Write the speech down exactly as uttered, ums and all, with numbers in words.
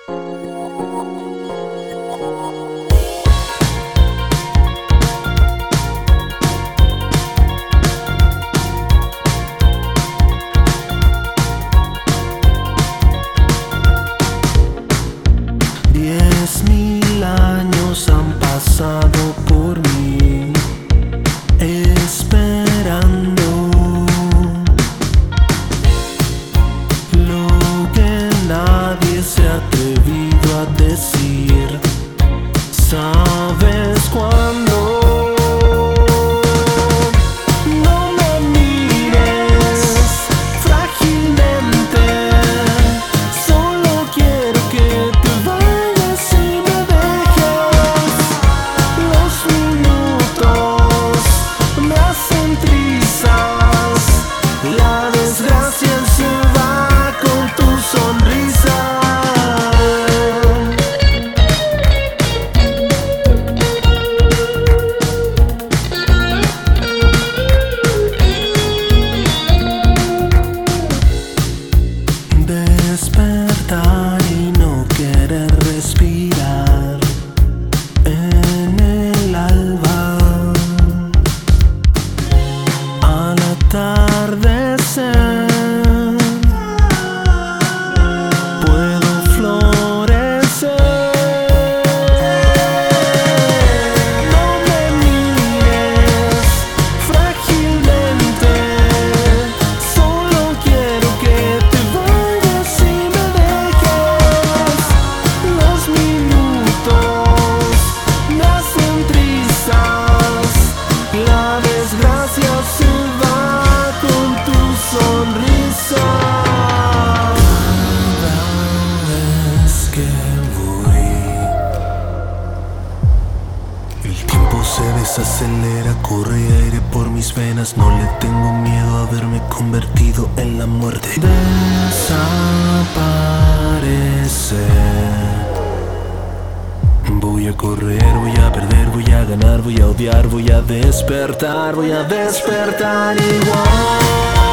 Diez mil años han pasado por mí, esperando lo que nadie se ha atrevido a decir. ¿Sabes cuándo? No me mires frágilmente, solo quiero que te vayas y me dejes. Los minutos me hacen trizas, la desgracia se va con tu sonrisa. Despertar y no querer respirar en el alba. Al atardecer puedo florecer. No me mires frágilmente, solo quiero que te vayas y me dejes. Los minutos me hacen trizas, la desgracia se va con tu sonrisa. Cada vez que voy, el tiempo se desacelera, corre aire por mis venas. No le tengo miedo a haberme convertido en la muerte. Desaparecer. Voy a correr, voy a perder, voy a ganar, voy a odiar, voy a despertar, voy a despertar igual.